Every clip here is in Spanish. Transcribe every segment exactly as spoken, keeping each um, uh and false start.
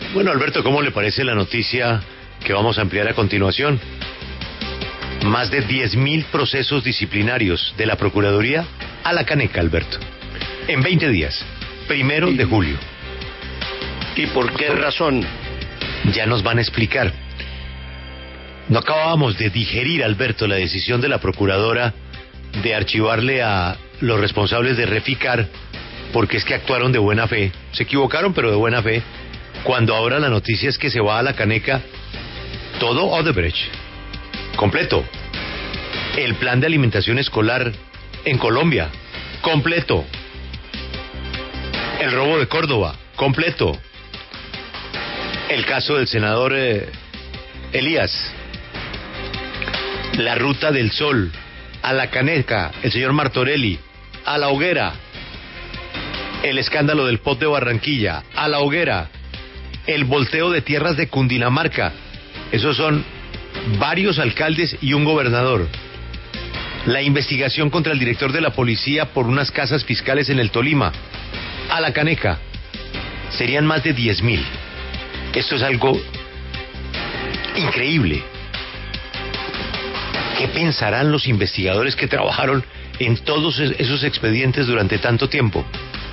Bueno, Alberto, ¿cómo le parece la noticia que vamos a ampliar a continuación? Más de diez mil procesos disciplinarios de la Procuraduría a la caneca, Alberto. En veinte días, primero de julio. ¿Y por qué razón? Ya nos van a explicar. No acabábamos de digerir, Alberto, la decisión de la Procuradora de archivarle a los responsables de Reficar, porque es que actuaron de buena fe. Se equivocaron, pero de buena fe. Cuando ahora la noticia es que se va a la caneca todo Odebrecht, completo. El plan de alimentación escolar en Colombia, completo. El robo de Córdoba, completo. El caso del senador eh, Elías. La ruta del sol, a la caneca, el señor Martorelli, a la hoguera. El escándalo del P O T de Barranquilla, a la hoguera. El volteo de tierras de Cundinamarca. Esos son varios alcaldes y un gobernador. La investigación contra el director de la policía por unas casas fiscales en el Tolima, a la caneca. Serían más de diez mil. Esto es algo increíble. ¿Qué pensarán los investigadores que trabajaron en todos esos expedientes durante tanto tiempo?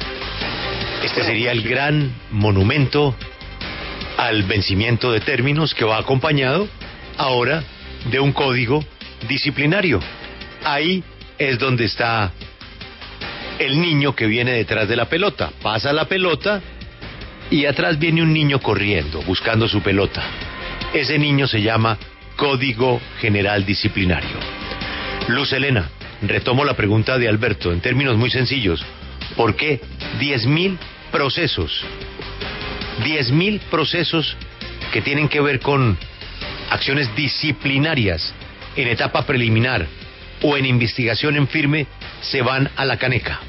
Este sería el gran monumento al vencimiento de términos que va acompañado ahora de un código disciplinario. Ahí es donde está el niño que viene detrás de la pelota. Pasa la pelota y atrás viene un niño corriendo, buscando su pelota. Ese niño se llama Código General Disciplinario. Luz Helena, retomo la pregunta de Alberto en términos muy sencillos. ¿Por qué diez mil procesos? diez mil procesos que tienen que ver con acciones disciplinarias en etapa preliminar o en investigación en firme se van a la caneca.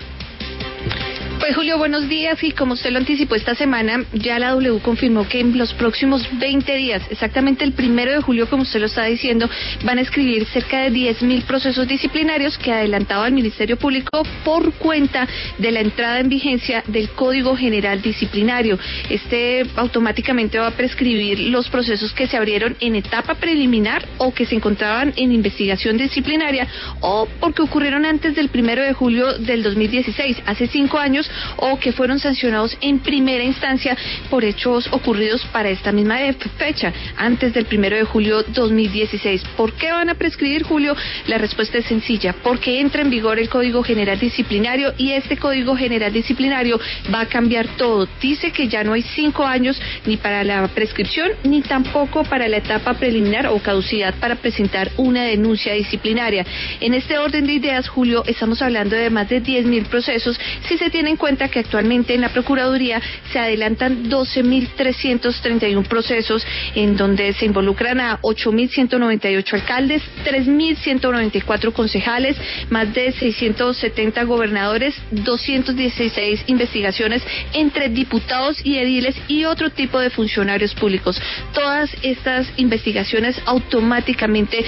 Pues Julio, buenos días, y como usted lo anticipó esta semana, ya la W confirmó que en los próximos veinte días, exactamente el primero de julio, como usted lo está diciendo, van a escribir cerca de diez mil procesos disciplinarios que adelantaba el Ministerio Público por cuenta de la entrada en vigencia del Código General Disciplinario. Este automáticamente va a prescribir los procesos que se abrieron en etapa preliminar o que se encontraban en investigación disciplinaria o porque ocurrieron antes del primero de julio del dos mil dieciséis, hace cinco años, o que fueron sancionados en primera instancia por hechos ocurridos para esta misma fecha, antes del primero de julio dos mil dieciséis. ¿Por qué van a prescribir, Julio? La respuesta es sencilla, porque entra en vigor el Código General Disciplinario y este Código General Disciplinario va a cambiar todo. Dice que ya no hay cinco años ni para la prescripción ni tampoco para la etapa preliminar o caducidad para presentar una denuncia disciplinaria. En este orden de ideas, Julio, estamos hablando de más de diez mil procesos si se tiene en cuenta que actualmente en la Procuraduría se adelantan doce mil trescientos treinta y uno procesos en donde se involucran a ocho mil ciento noventa y ocho alcaldes, tres mil ciento noventa y cuatro concejales, más de seiscientos setenta gobernadores, doscientas dieciséis investigaciones entre diputados y ediles y otro tipo de funcionarios públicos. Todas estas investigaciones automáticamente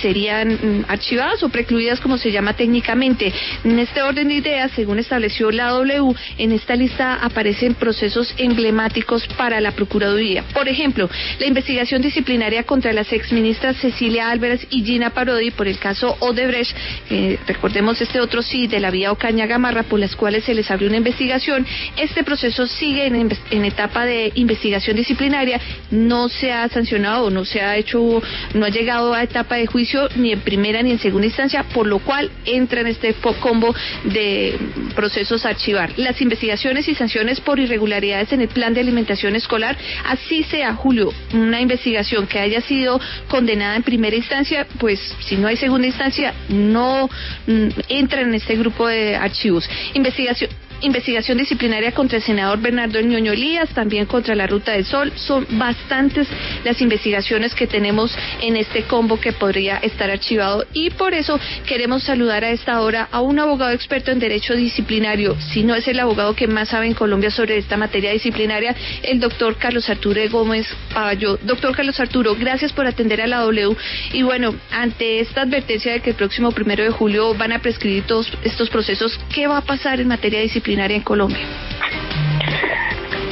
serían archivadas o precluidas, como se llama técnicamente. En este orden de ideas, según estableció la W, en esta lista aparecen procesos emblemáticos para la Procuraduría. Por ejemplo, la investigación disciplinaria contra las exministras Cecilia Álvarez y Gina Parodi por el caso Odebrecht, eh, recordemos este otro sí, de la vía Ocaña Gamarra, por las cuales se les abrió una investigación. Este proceso sigue en, en etapa de investigación disciplinaria, no se ha sancionado, no se ha hecho, no ha llegado a etapa de juicio ni en primera ni en segunda instancia, por lo cual entra en este combo de procesos a archivar. Las investigaciones y sanciones por irregularidades en el plan de alimentación escolar, así sea, Julio, una investigación que haya sido condenada en primera instancia, pues si no hay segunda instancia, no mm, entra en este grupo de archivos. Investigación investigación disciplinaria contra el senador Bernardo Ñoño Elías, también contra la Ruta del Sol. Son bastantes las investigaciones que tenemos en este combo que podría estar archivado, y por eso queremos saludar a esta hora a un abogado experto en derecho disciplinario, si no es el abogado que más sabe en Colombia sobre esta materia disciplinaria, el doctor Carlos Arturo Gómez Paballó. Doctor Carlos Arturo, gracias por atender a la W. Y bueno, ante esta advertencia de que el próximo primero de julio van a prescribir todos estos procesos, ¿qué va a pasar en materia disciplinaria en Colombia?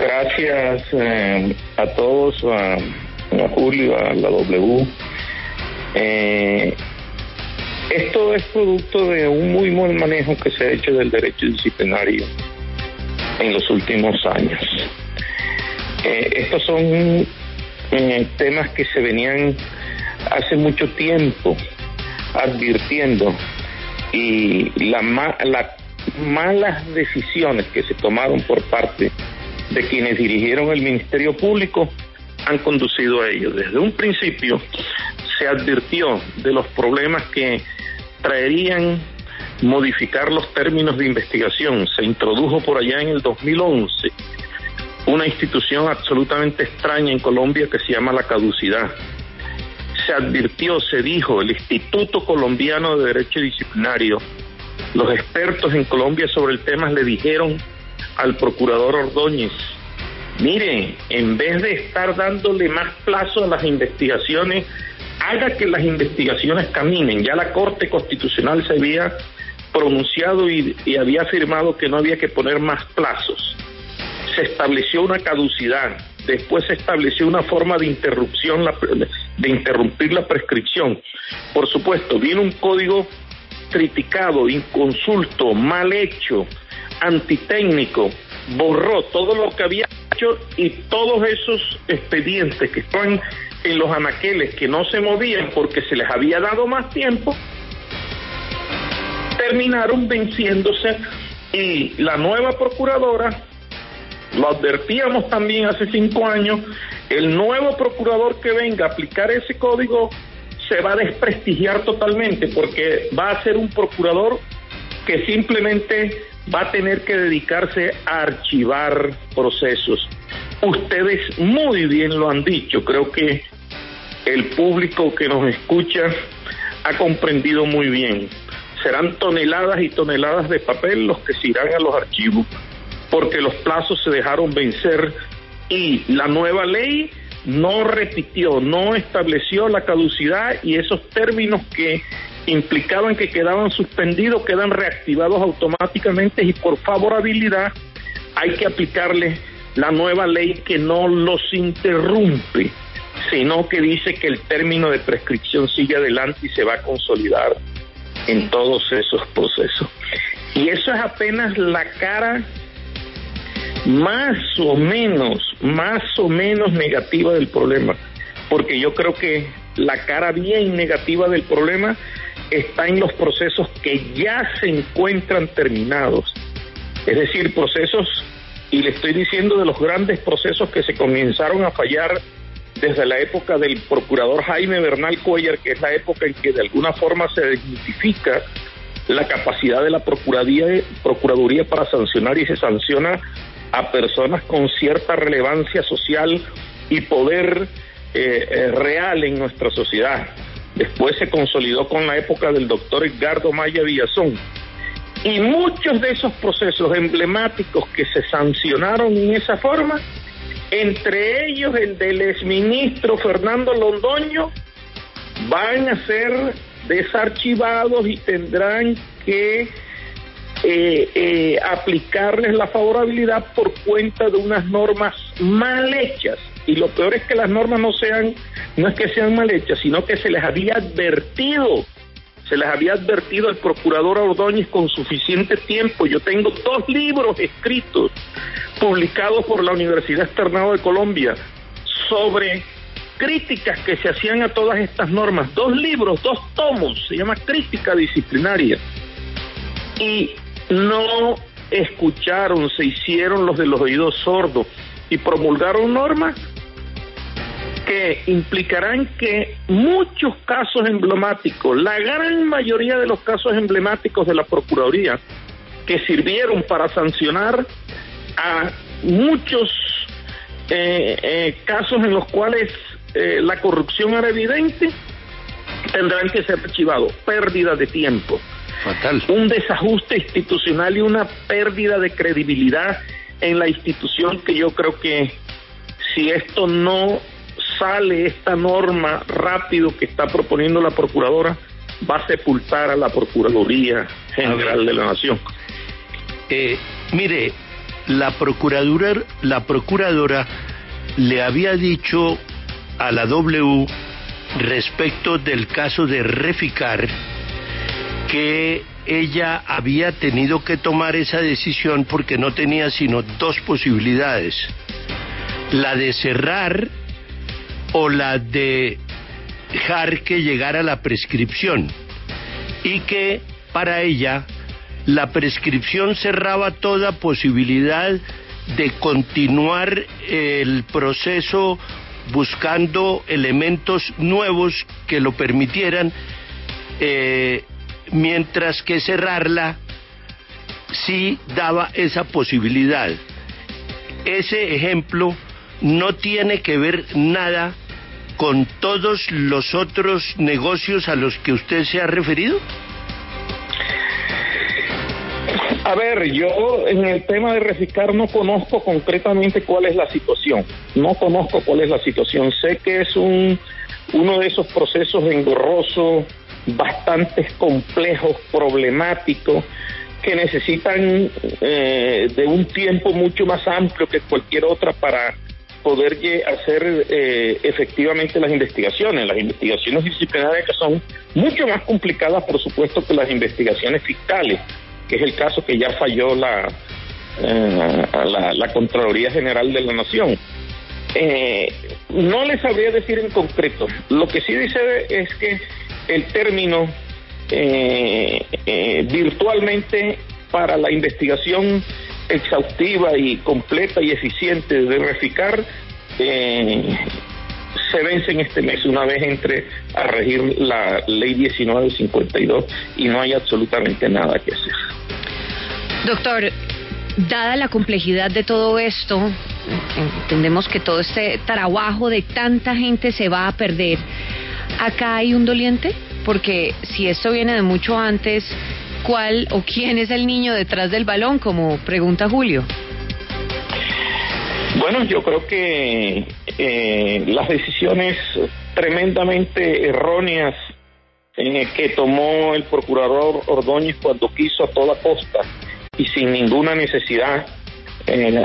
Gracias eh, a todos, a, a Julio, a la W. Eh, esto es producto de un muy buen manejo que se ha hecho del derecho disciplinario en los últimos años. Eh, estos son eh, temas que se venían hace mucho tiempo advirtiendo, y la ma- las malas decisiones que se tomaron por parte de quienes dirigieron el Ministerio Público han conducido a ello. Desde un principio se advirtió de los problemas que traerían modificar los términos de investigación. Se introdujo por allá en el dos mil once una institución absolutamente extraña en Colombia que se llama la caducidad. Se advirtió, se dijo, el Instituto Colombiano de Derecho Disciplinario, los expertos en Colombia sobre el tema le dijeron al procurador Ordóñez: mire, en vez de estar dándole más plazo a las investigaciones, haga que las investigaciones caminen. Ya la Corte Constitucional se había pronunciado y, y había afirmado que no había que poner más plazos. Se estableció una caducidad, después se estableció una forma de interrupción, de interrumpir la prescripción. Por supuesto, viene un código criticado, inconsulto, mal hecho, antitécnico, borró todo lo que había hecho, y todos esos expedientes que estaban en los anaqueles que no se movían porque se les había dado más tiempo, terminaron venciéndose, y la nueva procuradora, lo advertíamos también hace cinco años, el nuevo procurador que venga a aplicar ese código se va a desprestigiar totalmente, porque va a ser un procurador que simplemente va a tener que dedicarse a archivar procesos. Ustedes muy bien lo han dicho, creo que el público que nos escucha ha comprendido muy bien. Serán toneladas y toneladas de papel los que se irán a los archivos, porque los plazos se dejaron vencer, y la nueva ley no repitió, no estableció la caducidad, y esos términos que implicaban que quedaban suspendidos quedan reactivados automáticamente, y por favorabilidad hay que aplicarle la nueva ley que no los interrumpe, sino que dice que el término de prescripción sigue adelante y se va a consolidar en todos esos procesos. Y eso es apenas la cara más o menos, más o menos negativa del problema, porque yo creo que la cara bien negativa del problema está en los procesos que ya se encuentran terminados, es decir, procesos, y le estoy diciendo de los grandes procesos que se comenzaron a fallar desde la época del procurador Jaime Bernal Cuellar, que es la época en que de alguna forma se desmitifica la capacidad de la Procuraduría, Procuraduría para sancionar, y se sanciona a personas con cierta relevancia social y poder eh, eh, real en nuestra sociedad. Después se consolidó con la época del doctor Edgardo Maya Villazón, y muchos de esos procesos emblemáticos que se sancionaron en esa forma, entre ellos el del exministro Fernando Londoño, van a ser desarchivados y tendrán que Eh, eh, aplicarles la favorabilidad por cuenta de unas normas mal hechas. Y lo peor es que las normas no sean, no es que sean mal hechas, sino que se les había advertido, se les había advertido al procurador Ordóñez con suficiente tiempo. Yo tengo dos libros escritos, publicados por la Universidad Externado de Colombia, sobre críticas que se hacían a todas estas normas. Dos libros, dos tomos, se llama Crítica Disciplinaria. Y no escucharon, se hicieron los de los oídos sordos y promulgaron normas que implicarán que muchos casos emblemáticos, la gran mayoría de los casos emblemáticos de la Procuraduría, que sirvieron para sancionar a muchos eh, eh, casos en los cuales eh, la corrupción era evidente, tendrán que ser archivados. Pérdida de tiempo. Fatal. Un desajuste institucional y una pérdida de credibilidad en la institución, que yo creo que si esto no sale, esta norma rápido que está proponiendo la Procuradora, va a sepultar a la Procuraduría General de la Nación. Eh, mire, la procuradora, la procuradora le había dicho a la W respecto del caso de Reficar que ella había tenido que tomar esa decisión porque no tenía sino dos posibilidades: la de cerrar o la de dejar que llegara la prescripción, y que para ella la prescripción cerraba toda posibilidad de continuar el proceso buscando elementos nuevos que lo permitieran, eh, mientras que cerrarla sí daba esa posibilidad. Ese ejemplo no tiene que ver nada con todos los otros negocios a los que usted se ha referido. A ver, yo en el tema de Reficar no conozco concretamente cuál es la situación. No conozco cuál es la situación. Sé que es un uno de esos procesos engorrosos, bastante complejos, problemáticos, que necesitan eh, de un tiempo mucho más amplio que cualquier otra para poder hacer eh, efectivamente las investigaciones. Las investigaciones disciplinarias, que son mucho más complicadas, por supuesto, que las investigaciones fiscales, que es el caso que ya falló la, eh, la, la Contraloría General de la Nación. Eh, no les sabría decir en concreto. Lo que sí dice es que el término eh, eh, virtualmente para la investigación exhaustiva y completa y eficiente de Reficar eh, se vence en este mes, una vez entre a regir la ley diecinueve cincuenta y dos, y no hay absolutamente nada que hacer. Doctor, dada la complejidad de todo esto, entendemos que todo este trabajo de tanta gente se va a perder. ¿Acá hay un doliente? Porque si esto viene de mucho antes, ¿cuál o quién es el niño detrás del balón? Como pregunta Julio. Bueno, yo creo que eh, las decisiones tremendamente erróneas eh, que tomó el procurador Ordóñez cuando quiso a toda costa y sin ninguna necesidad, eh,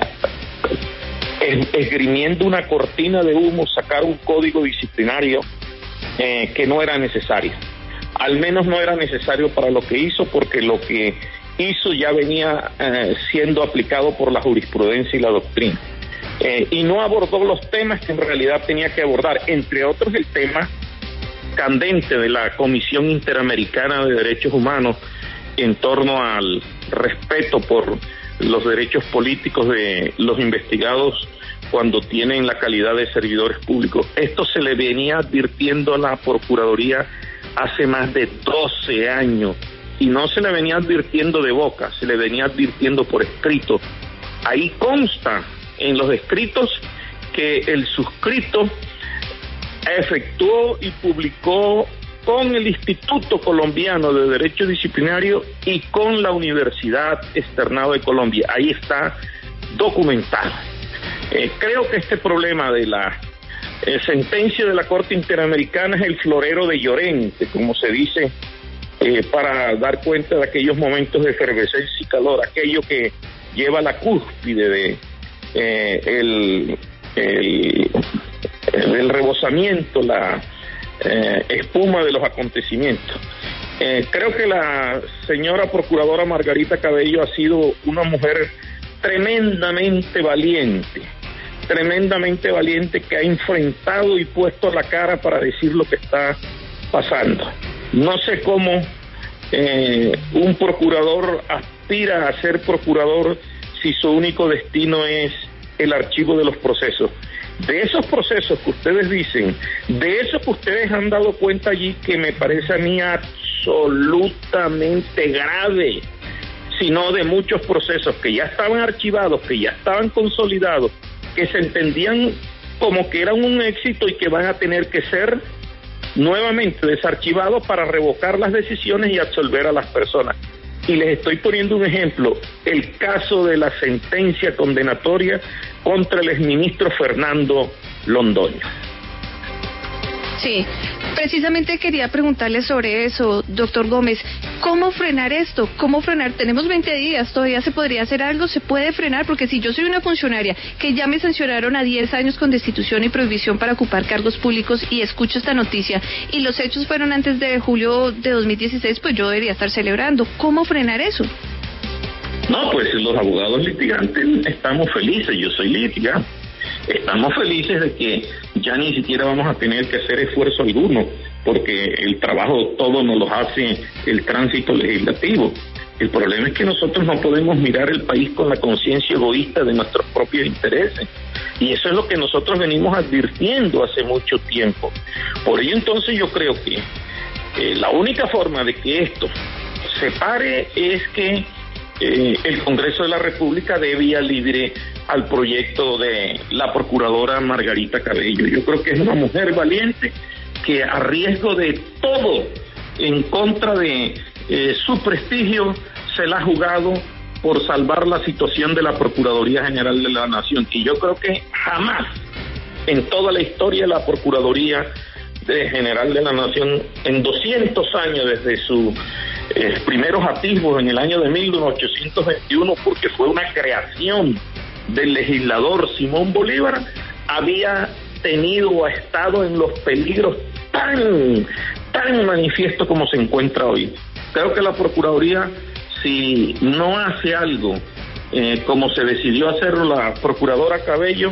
esgrimiendo una cortina de humo, sacar un código disciplinario eh, que no era necesario. Al menos no era necesario para lo que hizo, porque lo que hizo ya venía eh, siendo aplicado por la jurisprudencia y la doctrina. Eh, y no abordó los temas que en realidad tenía que abordar, entre otros el tema candente de la Comisión Interamericana de Derechos Humanos en torno al respeto por los derechos políticos de los investigados cuando tienen la calidad de servidores públicos. Esto se le venía advirtiendo a la Procuraduría hace más de doce años, y no se le venía advirtiendo de boca, se le venía advirtiendo por escrito. Ahí consta en los escritos que el suscrito efectuó y publicó con el Instituto Colombiano de Derecho Disciplinario y con la Universidad Externado de Colombia. Ahí está documentado. Eh, creo que este problema de la eh, sentencia de la Corte Interamericana es el florero de Llorente, como se dice, eh, para dar cuenta de aquellos momentos de efervescencia y calor, aquello que lleva a la cúspide de eh, el, el, el rebosamiento, la eh, espuma de los acontecimientos. Eh, creo que la señora procuradora Margarita Cabello ha sido una mujer tremendamente valiente, tremendamente valiente, que ha enfrentado y puesto la cara para decir lo que está pasando. No sé cómo eh, un procurador aspira a ser procurador si su único destino es el archivo de los procesos. De esos procesos que ustedes dicen, de eso que ustedes han dado cuenta allí, que me parece a mí absolutamente grave, sino de muchos procesos que ya estaban archivados, que ya estaban consolidados, que se entendían como que eran un éxito y que van a tener que ser nuevamente desarchivados para revocar las decisiones y absolver a las personas. Y les estoy poniendo un ejemplo, el caso de la sentencia condenatoria contra el exministro Fernando Londoño. Sí, precisamente quería preguntarle sobre eso, doctor Gómez. ¿Cómo frenar esto? ¿Cómo frenar? Tenemos veinte días, todavía se podría hacer algo, se puede frenar, porque si yo soy una funcionaria que ya me sancionaron a diez años con destitución y prohibición para ocupar cargos públicos y escucho esta noticia y los hechos fueron antes de julio de dos mil dieciséis, pues yo debería estar celebrando. ¿Cómo frenar eso? No, pues los abogados litigantes estamos felices, yo soy litigante. Estamos felices de que ya ni siquiera vamos a tener que hacer esfuerzo alguno, porque el trabajo todo nos lo hace el tránsito legislativo. El problema es que nosotros no podemos mirar el país con la conciencia egoísta de nuestros propios intereses. Y eso es lo que nosotros venimos advirtiendo hace mucho tiempo. Por ello entonces yo creo que eh, la única forma de que esto se pare es que eh, el Congreso de la República dé vía libre al proyecto de la procuradora Margarita Cabello. Yo creo que es una mujer valiente que a riesgo de todo en contra de eh, su prestigio se la ha jugado por salvar la situación de la Procuraduría General de la Nación. Y yo creo que jamás en toda la historia de la Procuraduría de General de la Nación, en doscientos años desde sus eh, primeros atisbos en el año de mil ochocientos veintiuno, porque fue una creación del legislador Simón Bolívar, había tenido o ha estado en los peligros tan, tan manifiestos como se encuentra hoy. Creo que la Procuraduría, si no hace algo eh, como se decidió hacerlo la Procuradora Cabello,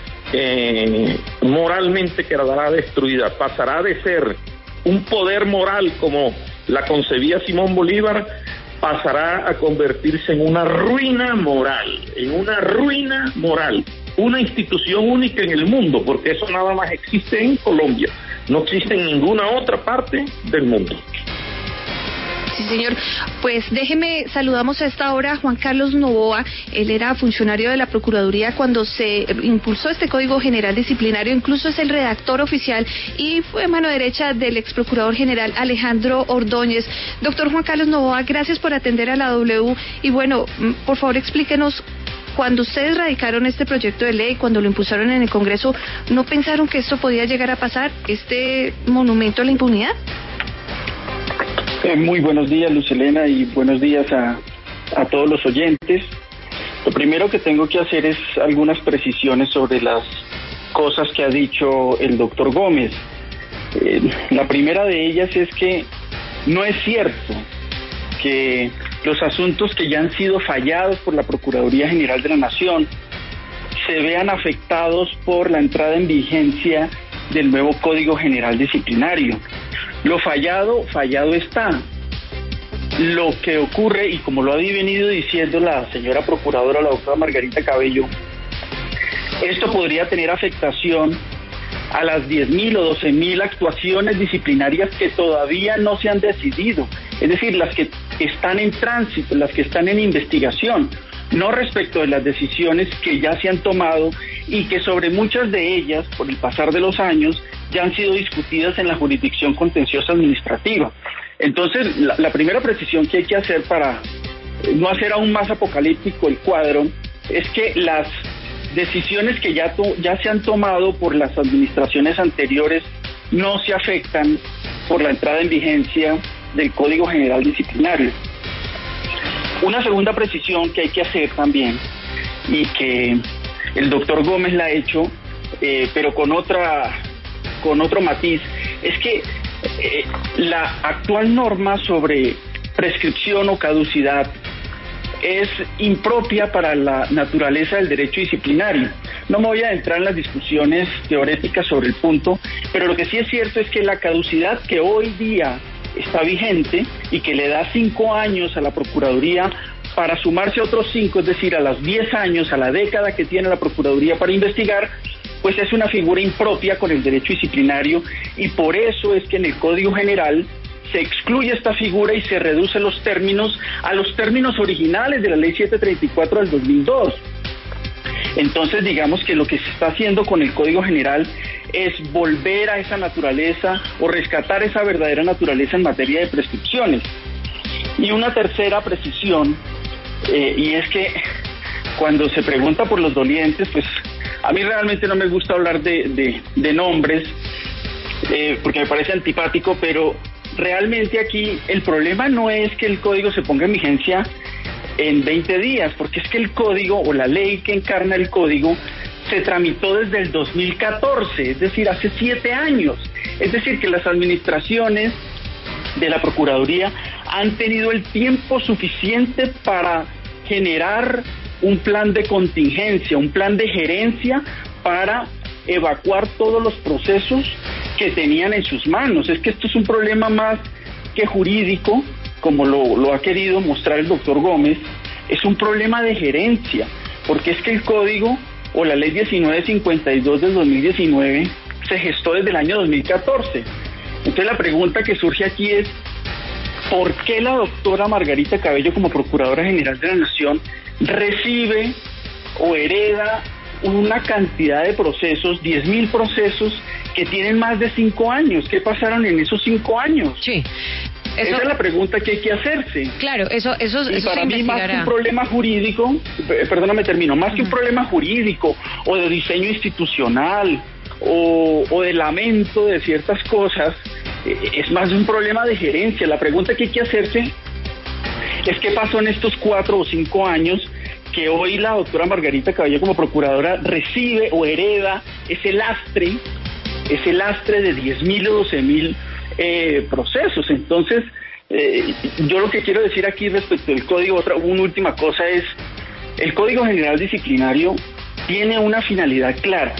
eh, moralmente quedará destruida, pasará de ser un poder moral como la concebía Simón Bolívar, pasará a convertirse en una ruina moral, en una ruina moral, una institución única en el mundo, porque eso nada más existe en Colombia, no existe en ninguna otra parte del mundo. Sí, señor. Pues déjeme, saludamos a esta hora a Juan Carlos Novoa. Él era funcionario de la Procuraduría cuando se impulsó este Código General Disciplinario, incluso es el redactor oficial y fue mano derecha del ex procurador general Alejandro Ordóñez. Doctor Juan Carlos Novoa, gracias por atender a la W y bueno, por favor explíquenos, cuando ustedes radicaron este proyecto de ley, cuando lo impulsaron en el Congreso, ¿no pensaron que esto podía llegar a pasar, este monumento a la impunidad? Eh, muy buenos días, Luz Helena, y buenos días a, a todos los oyentes. Lo primero que tengo que hacer es algunas precisiones sobre las cosas que ha dicho el doctor Gómez. Eh, la primera de ellas es que no es cierto que los asuntos que ya han sido fallados por la Procuraduría General de la Nación se vean afectados por la entrada en vigencia del nuevo Código General Disciplinario. Lo fallado, fallado está. Lo que ocurre, y como lo ha venido diciendo la señora procuradora, la doctora Margarita Cabello, esto podría tener afectación a las diez mil o doce mil actuaciones disciplinarias que todavía no se han decidido, es decir, las que están en tránsito, las que están en investigación, no respecto de las decisiones que ya se han tomado y que sobre muchas de ellas, por el pasar de los años, ya han sido discutidas en la jurisdicción contenciosa administrativa. Entonces, la, la primera precisión que hay que hacer para no hacer aún más apocalíptico el cuadro es que las decisiones que ya, to, ya se han tomado por las administraciones anteriores no se afectan por la entrada en vigencia del Código General Disciplinario. Una segunda precisión que hay que hacer también, y que el doctor Gómez la ha hecho, eh, pero con otra con otro matiz, es que eh, la actual norma sobre prescripción o caducidad es impropia para la naturaleza del derecho disciplinario. No me voy a entrar en las discusiones teóricas sobre el punto, pero lo que sí es cierto es que la caducidad que hoy día está vigente y que le da cinco años a la Procuraduría para sumarse a otros cinco, es decir, a los diez años, a la década que tiene la Procuraduría para investigar, pues es una figura impropia con el derecho disciplinario, y por eso es que en el Código General se excluye esta figura y se reducen los términos a los términos originales de la Ley setecientos treinta y cuatro del dos mil dos. Entonces, digamos que lo que se está haciendo con el Código General es volver a esa naturaleza o rescatar esa verdadera naturaleza en materia de prescripciones. Y una tercera precisión, eh, y es que cuando se pregunta por los dolientes, pues a mí realmente no me gusta hablar de, de, de nombres, eh, porque me parece antipático, pero realmente aquí el problema no es que el código se ponga en vigencia en veinte días, porque es que el código o la ley que encarna el código se tramitó desde el dos mil catorce, es decir, hace siete años. Es decir, que las administraciones de la Procuraduría han tenido el tiempo suficiente para generar un plan de contingencia, un plan de gerencia para evacuar todos los procesos que tenían en sus manos. Es que esto es un problema más que jurídico, como lo, lo ha querido mostrar el doctor Gómez, es un problema de gerencia, porque es que el código o la ley diecinueve cincuenta y dos del dos mil diecinueve se gestó desde el año dos mil catorce. Entonces la pregunta que surge aquí es, ¿por qué la doctora Margarita Cabello, como Procuradora General de la Nación, recibe o hereda una cantidad de procesos, diez mil procesos, que tienen más de cinco años? ¿Qué pasaron en esos cinco años? Sí. Eso, esa es la pregunta que hay que hacerse. Claro, eso, eso, y eso para se mí, más que un investigará. problema jurídico, perdóname, termino, más uh-huh. que un problema jurídico o de diseño institucional o, o de lamento de ciertas cosas, eh, es más un problema de gerencia. La pregunta que hay que hacerse es qué pasó en estos cuatro o cinco años que hoy la doctora Margarita Cabello, como procuradora, recibe o hereda ese lastre, ese lastre de diez mil o doce mil Eh, procesos. Entonces, eh, yo lo que quiero decir aquí respecto del código, otra, una última cosa es, el Código General Disciplinario tiene una finalidad clara,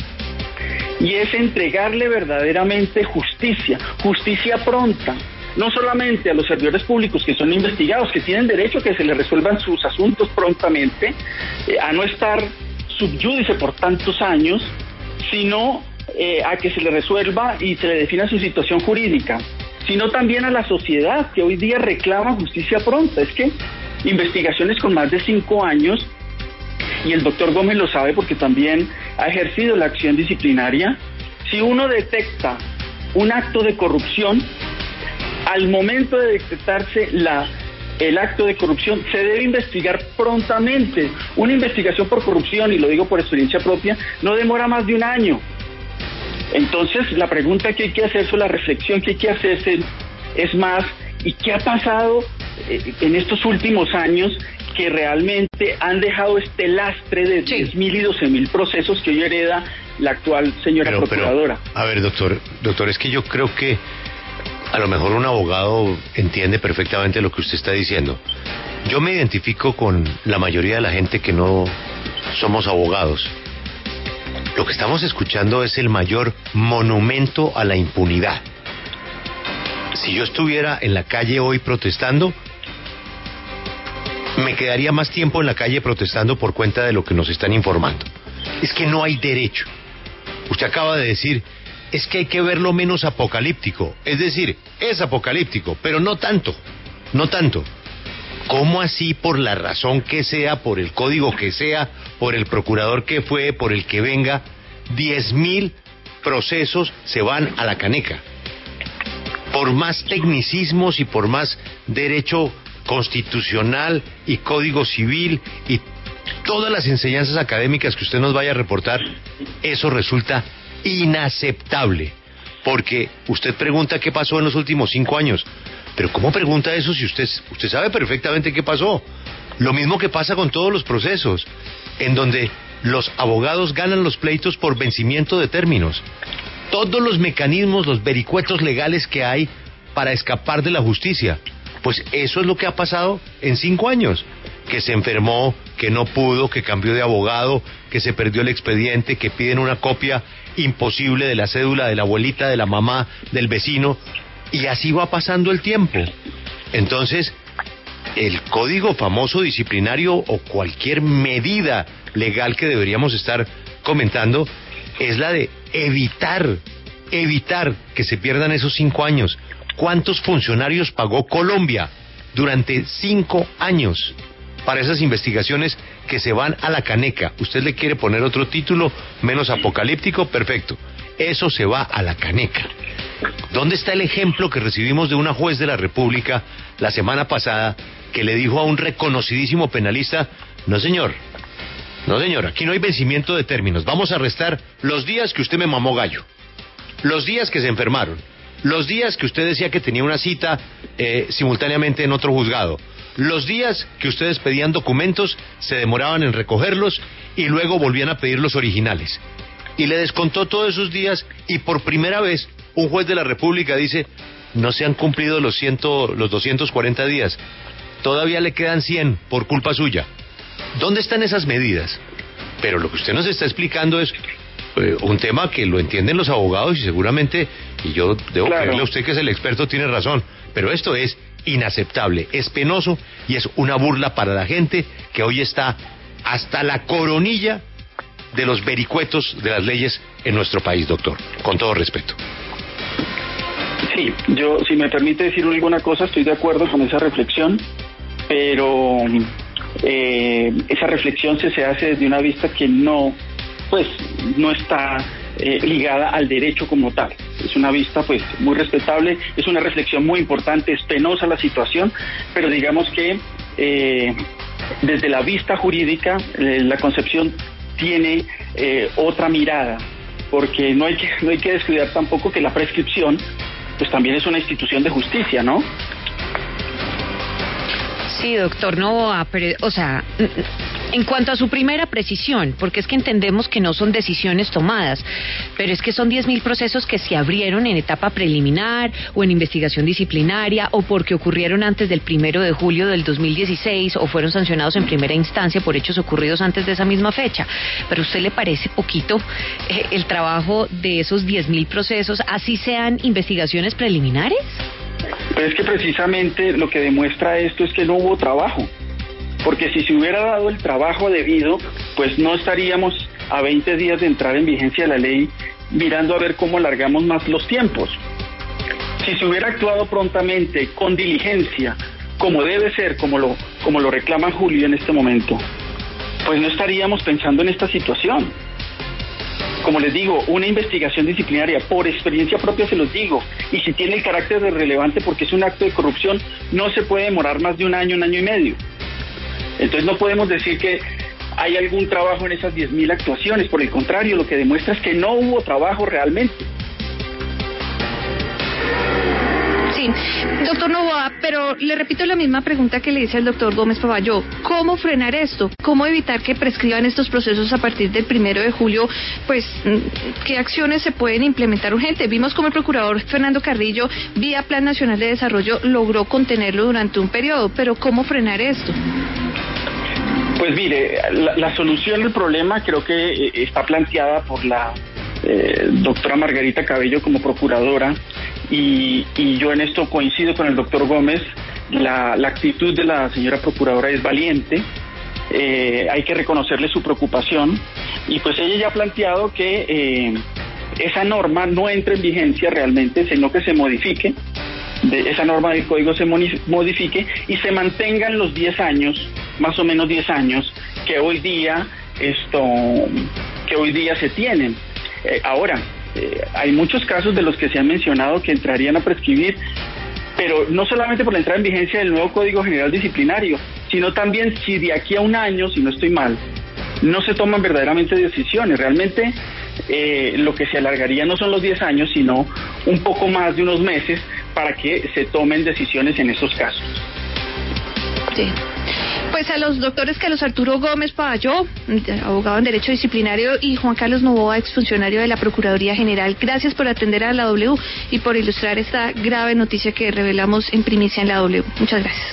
y es entregarle verdaderamente justicia, justicia pronta, no solamente a los servidores públicos que son investigados, que tienen derecho a que se les resuelvan sus asuntos prontamente, eh, a no estar sub judice por tantos años, sino Eh, a que se le resuelva y se le defina su situación jurídica, sino también a la sociedad que hoy día reclama justicia pronta. Es que investigaciones con más de cinco años, y el doctor Gómez lo sabe porque también ha ejercido la acción disciplinaria, si uno detecta un acto de corrupción, al momento de detectarse la el acto de corrupción se debe investigar prontamente. Una investigación por corrupción, y lo digo por experiencia propia, no demora más de un año. Entonces, la pregunta que hay que hacerse, la reflexión que hay que hacerse es más, ¿y qué ha pasado eh, en estos últimos años que realmente han dejado este lastre de sí. diez mil y doce mil procesos que hoy hereda la actual señora pero, procuradora? Pero, a ver, doctor, doctor, es que yo creo que a lo mejor un abogado entiende perfectamente lo que usted está diciendo. Yo me identifico con la mayoría de la gente que no somos abogados. Lo que estamos escuchando es el mayor monumento a la impunidad. Si yo estuviera en la calle hoy protestando, me quedaría más tiempo en la calle protestando por cuenta de lo que nos están informando. Es que no hay derecho. Usted acaba de decir, es que hay que verlo menos apocalíptico. Es decir, es apocalíptico, pero no tanto, no tanto. ¿Cómo así, por la razón que sea, por el código que sea, por el procurador que fue, por el que venga, diez mil procesos se van a la caneca? Por más tecnicismos y por más derecho constitucional y código civil y todas las enseñanzas académicas que usted nos vaya a reportar, eso resulta inaceptable. Porque usted pregunta qué pasó en los últimos cinco años. Pero ¿cómo pregunta eso si usted, usted sabe perfectamente qué pasó? Lo mismo que pasa con todos los procesos, en donde los abogados ganan los pleitos por vencimiento de términos. Todos los mecanismos, los vericuetos legales que hay para escapar de la justicia. Pues eso es lo que ha pasado en cinco años. Que se enfermó, que no pudo, que cambió de abogado, que se perdió el expediente, que piden una copia imposible de la cédula de la abuelita, de la mamá, del vecino. Y así va pasando el tiempo. Entonces, el código famoso disciplinario o cualquier medida legal que deberíamos estar comentando es la de evitar, evitar que se pierdan esos cinco años. ¿Cuántos funcionarios pagó Colombia durante cinco años para esas investigaciones que se van a la caneca? ¿Usted le quiere poner otro título menos apocalíptico? Perfecto. Eso se va a la caneca. ¿Dónde está el ejemplo que recibimos de una juez de la República la semana pasada que le dijo a un reconocidísimo penalista, no señor, no señor, aquí no hay vencimiento de términos, vamos a restar los días que usted me mamó gallo, los días que se enfermaron, los días que usted decía que tenía una cita eh, simultáneamente en otro juzgado, los días que ustedes pedían documentos, se demoraban en recogerlos y luego volvían a pedir los originales. Y le descontó todos esos días y por primera vez un juez de la República dice, no se han cumplido los, ciento, los doscientos cuarenta días, todavía le quedan cien por culpa suya. ¿Dónde están esas medidas? Pero lo que usted nos está explicando es eh, un tema que lo entienden los abogados y seguramente, y yo debo Claro. creerle a usted que es el experto, tiene razón, pero esto es inaceptable, es penoso y es una burla para la gente que hoy está hasta la coronilla de los vericuetos de las leyes en nuestro país, doctor, con todo respeto. Sí, yo, si me permite decir alguna cosa, estoy de acuerdo con esa reflexión, pero eh, esa reflexión se, se hace desde una vista que no, pues, no está eh, ligada al derecho como tal. Es una vista, pues, muy respetable, es una reflexión muy importante, es penosa la situación, pero digamos que eh, desde la vista jurídica, eh, la concepción tiene eh, otra mirada, porque no hay que no hay que descuidar tampoco que la prescripción pues también es una institución de justicia, ¿no? Sí, doctor Novoa, pero, o sea, en cuanto a su primera precisión, porque es que entendemos que no son decisiones tomadas, pero es que son diez mil procesos que se abrieron en etapa preliminar o en investigación disciplinaria o porque ocurrieron antes del primero de julio del dos mil dieciséis o fueron sancionados en primera instancia por hechos ocurridos antes de esa misma fecha. ¿Pero a usted le parece poquito eh, el trabajo de esos diez mil procesos, así sean investigaciones preliminares? Pero es que precisamente lo que demuestra esto es que no hubo trabajo, porque si se hubiera dado el trabajo debido, pues no estaríamos a veinte días de entrar en vigencia la ley mirando a ver cómo alargamos más los tiempos. Si se hubiera actuado prontamente, con diligencia, como debe ser, como lo, como lo reclama Julio en este momento, pues no estaríamos pensando en esta situación. Como les digo, una investigación disciplinaria, por experiencia propia se los digo, y si tiene el carácter de relevante porque es un acto de corrupción, no se puede demorar más de un año, un año y medio. Entonces no podemos decir que hay algún trabajo en esas diez mil actuaciones, por el contrario, lo que demuestra es que no hubo trabajo realmente. Sí, doctor Novoa, pero le repito la misma pregunta que le hice al doctor Gómez Pavalló. ¿Cómo frenar esto? ¿Cómo evitar que prescriban estos procesos a partir del primero de julio? Pues, ¿qué acciones se pueden implementar urgente? Vimos cómo el procurador Fernando Carrillo, vía Plan Nacional de Desarrollo, logró contenerlo durante un periodo, pero ¿cómo frenar esto? Pues mire, la, la solución del problema creo que eh, está planteada por la eh, doctora Margarita Cabello como procuradora. Y, y yo en esto coincido con el doctor Gómez, la, la actitud de la señora procuradora es valiente, eh, hay que reconocerle su preocupación, y pues ella ya ha planteado que eh, esa norma no entre en vigencia realmente, sino que se modifique, de, esa norma del código se modifique y se mantengan los diez años, más o menos diez años, que hoy día, esto, que hoy día se tienen. Eh, ahora, Eh, hay muchos casos de los que se han mencionado que entrarían a prescribir, pero no solamente por la entrada en vigencia del nuevo Código General Disciplinario, sino también si de aquí a un año, si no estoy mal, no se toman verdaderamente decisiones. Realmente eh, lo que se alargaría no son los diez años, sino un poco más de unos meses para que se tomen decisiones en esos casos. Sí. Pues a los doctores Carlos Arturo Gómez Pavalló, abogado en Derecho Disciplinario, y Juan Carlos Novoa, exfuncionario de la Procuraduría General, gracias por atender a la W y por ilustrar esta grave noticia que revelamos en primicia en la W. Muchas gracias.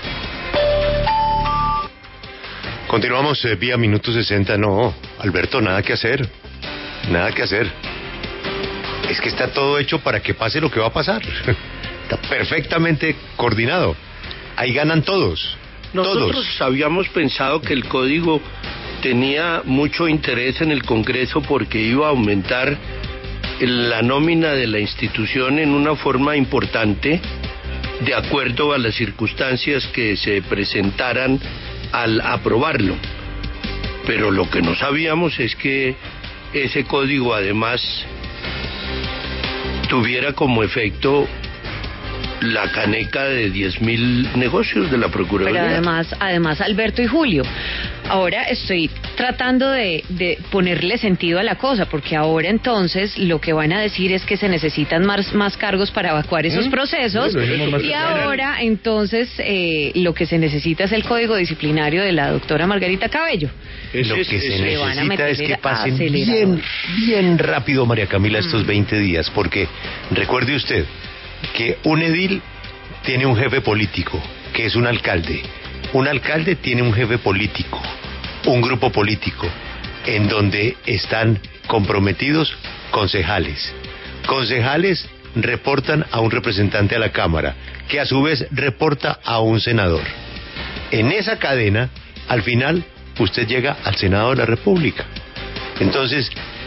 Continuamos eh, vía Minuto sesenta. No, Alberto, nada que hacer. Nada que hacer. Es que está todo hecho para que pase lo que va a pasar. Está perfectamente coordinado. Ahí ganan todos. Nosotros Todos. habíamos pensado que el código tenía mucho interés en el Congreso porque iba a aumentar la nómina de la institución en una forma importante de acuerdo a las circunstancias que se presentaran al aprobarlo. Pero lo que no sabíamos es que ese código además tuviera como efecto la caneca de diez mil negocios de la Procuraduría. Pero además, además Alberto y Julio, ahora estoy tratando de, de ponerle sentido a la cosa, porque ahora entonces lo que van a decir es que se necesitan más, más cargos para evacuar esos ¿Mm? procesos, bueno, y ahora entonces eh, lo que se necesita es el código disciplinario de la doctora Margarita Cabello. Lo que se necesita es que pasen bien, bien rápido, María Camila, estos veinte días, porque recuerde usted que un edil tiene un jefe político, que es un alcalde. Un alcalde tiene un jefe político, un grupo político, en donde están comprometidos concejales. Concejales reportan a un representante a la Cámara, que a su vez reporta a un senador. En esa cadena, al final, usted llega al Senado de la República. Entonces,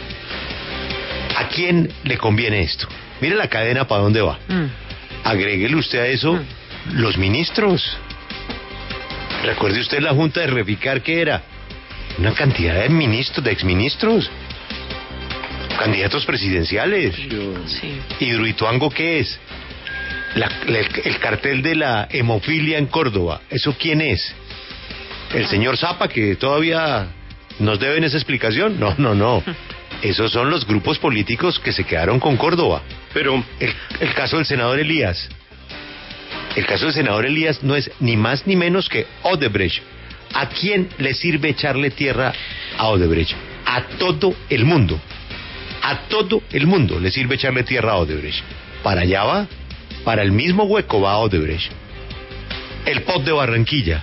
¿a quién le conviene esto? Mire la cadena para dónde va. Mm. Agréguele usted a eso mm. los ministros. Recuerde usted la Junta de Reficar, ¿qué era? Una cantidad de ministros, de exministros, candidatos presidenciales. Sí. ¿Hidroituango qué es? La, la, el cartel de la hemofilia en Córdoba, ¿eso quién es? ¿El señor Zapa, que todavía nos deben esa explicación? No, no, no. Esos son los grupos políticos que se quedaron con Córdoba. Pero el, el caso del senador Elías. El caso del senador Elías no es ni más ni menos que Odebrecht. ¿A quién le sirve echarle tierra a Odebrecht? A todo el mundo. A todo el mundo le sirve echarle tierra a Odebrecht. Para allá va, para el mismo hueco va Odebrecht. El P O T de Barranquilla.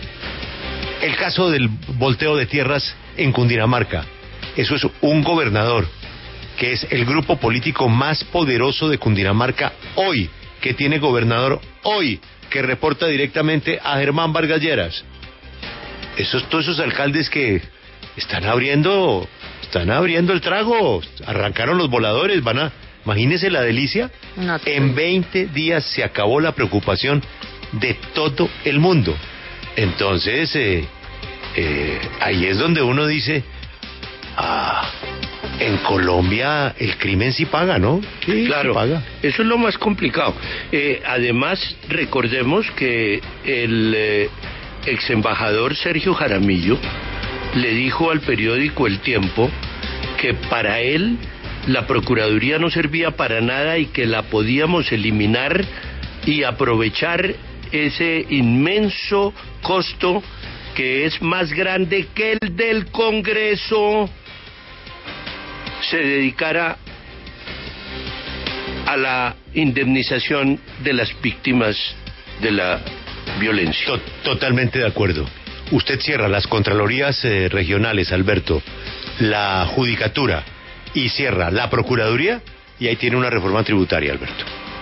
El caso del volteo de tierras en Cundinamarca. Eso es un gobernador, que es el grupo político más poderoso de Cundinamarca hoy, que tiene gobernador hoy, que reporta directamente a Germán Vargas Lleras. Esos, todos esos alcaldes que están abriendo, están abriendo el trago, arrancaron los voladores, van a, imagínese la delicia. No, en veinte días se acabó la preocupación de todo el mundo. Entonces, eh, eh, ahí es donde uno dice, ah, en Colombia el crimen sí paga, ¿no? Sí, claro, sí paga. Eso es lo más complicado. Eh, además, recordemos que el eh, ex embajador Sergio Jaramillo le dijo al periódico El Tiempo que para él la Procuraduría no servía para nada y que la podíamos eliminar y aprovechar ese inmenso costo que es más grande que el del Congreso, se dedicara a la indemnización de las víctimas de la violencia. Totalmente de acuerdo. Usted cierra las contralorías eh, regionales, Alberto, la judicatura, y cierra la procuraduría, y ahí tiene una reforma tributaria, Alberto.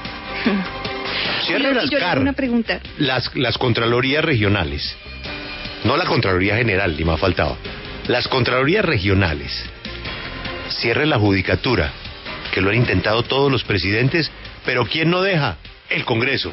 Cierra las C A R, una pregunta. Las, las contralorías regionales, no la Contraloría General, ni me ha faltado, las contralorías regionales. Cierre la judicatura, que lo han intentado todos los presidentes, pero ¿quién no deja? El Congreso.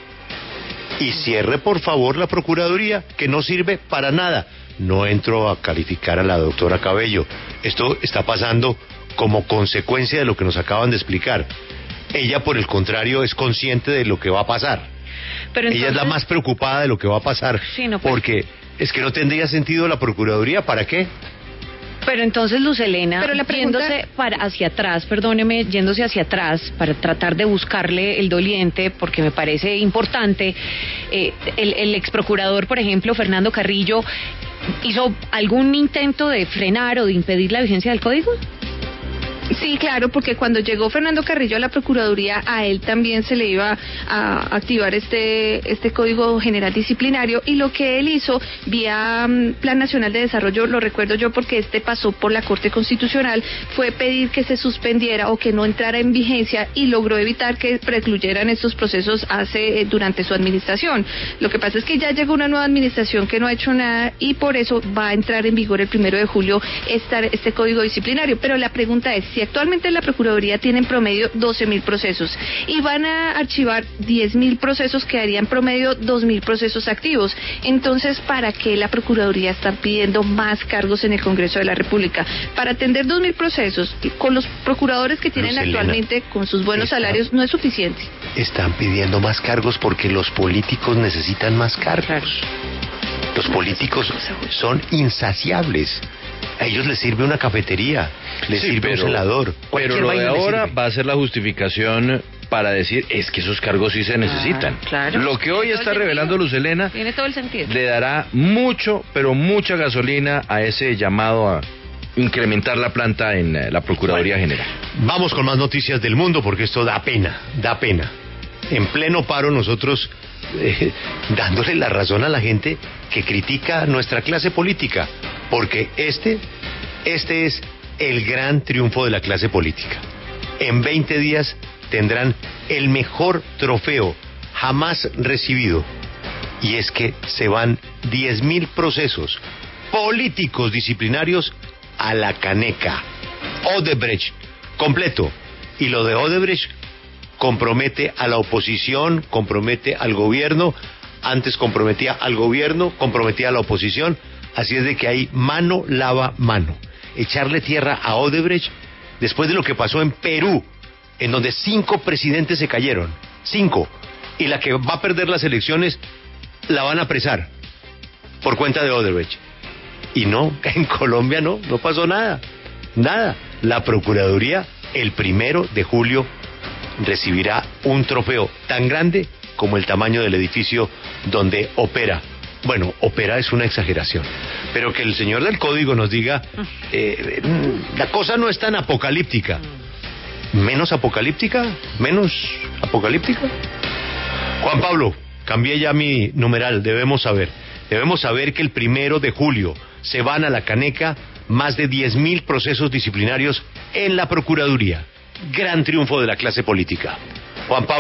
Y cierre, por favor, la Procuraduría, que no sirve para nada. No entro a calificar a la doctora Cabello. Esto está pasando como consecuencia de lo que nos acaban de explicar. Ella, por el contrario, es consciente de lo que va a pasar. Pero entonces... Ella es la más preocupada de lo que va a pasar. Sí, no, pues... Porque es que no tendría sentido la Procuraduría, ¿para qué? Pero entonces, Luz Helena, Pero la pregunta... yéndose para hacia atrás, perdóneme, yéndose hacia atrás para tratar de buscarle el doliente, porque me parece importante, eh, el, el ex procurador, por ejemplo, Fernando Carrillo, ¿hizo algún intento de frenar o de impedir la vigencia del código? Sí, claro, porque cuando llegó Fernando Carrillo a la Procuraduría, a él también se le iba a activar este este Código General Disciplinario, y lo que él hizo vía um, Plan Nacional de Desarrollo, lo recuerdo yo porque este pasó por la Corte Constitucional, fue pedir que se suspendiera o que no entrara en vigencia, y logró evitar que precluyeran estos procesos hace eh, durante su administración. Lo que pasa es que ya llegó una nueva administración que no ha hecho nada, y por eso va a entrar en vigor el primero de julio este, este Código Disciplinario. Pero la pregunta es, si actualmente en la Procuraduría tienen promedio doce mil procesos y van a archivar diez mil procesos, quedarían promedio dos mil procesos activos. Entonces, ¿para qué la Procuraduría está pidiendo más cargos en el Congreso de la República? Para atender dos mil procesos con los procuradores que tienen Luz actualmente, Helena, con sus buenos está, salarios, no es suficiente. Están pidiendo más cargos porque los políticos necesitan más cargos. Claro. Los políticos son insaciables. A ellos les sirve una cafetería, les Sí, sirve pero- un celador. Pero Cualquier lo de vaina les ahora sirve. va a ser la justificación para decir es que esos cargos sí se necesitan. claro. Lo que hoy Tiene todo está el revelando sentido. Luz Helena Tiene todo el sentido. le dará mucho, pero mucha gasolina a ese llamado a incrementar la planta en eh, la Procuraduría General. Vamos con más noticias del mundo porque esto da pena, da pena. En pleno paro nosotros eh, dándole la razón a la gente que critica nuestra clase política, porque este, este es el gran triunfo de la clase política. En veinte días tendrán el mejor trofeo jamás recibido, y es que se van diez mil procesos políticos disciplinarios a la caneca. Odebrecht completo. Y lo de Odebrecht compromete a la oposición, compromete al gobierno, antes comprometía al gobierno, comprometía a la oposición, así es de que hay mano lava mano. Echarle tierra a Odebrecht después de lo que pasó en Perú, en donde cinco presidentes se cayeron, cinco, y la que va a perder las elecciones la van a apresar por cuenta de Odebrecht. Y no, en Colombia no, no pasó nada, nada. La Procuraduría el primero de julio recibirá un trofeo tan grande como el tamaño del edificio donde opera. Bueno, opera es una exageración, pero que el señor del código nos diga, eh, la cosa no es tan apocalíptica. ¿Menos apocalíptica? ¿Menos apocalíptica? Juan Pablo, cambié ya mi numeral, debemos saber. Debemos saber que el primero de julio se van a la caneca más de diez mil procesos disciplinarios en la Procuraduría. Gran triunfo de la clase política. Juan Pablo.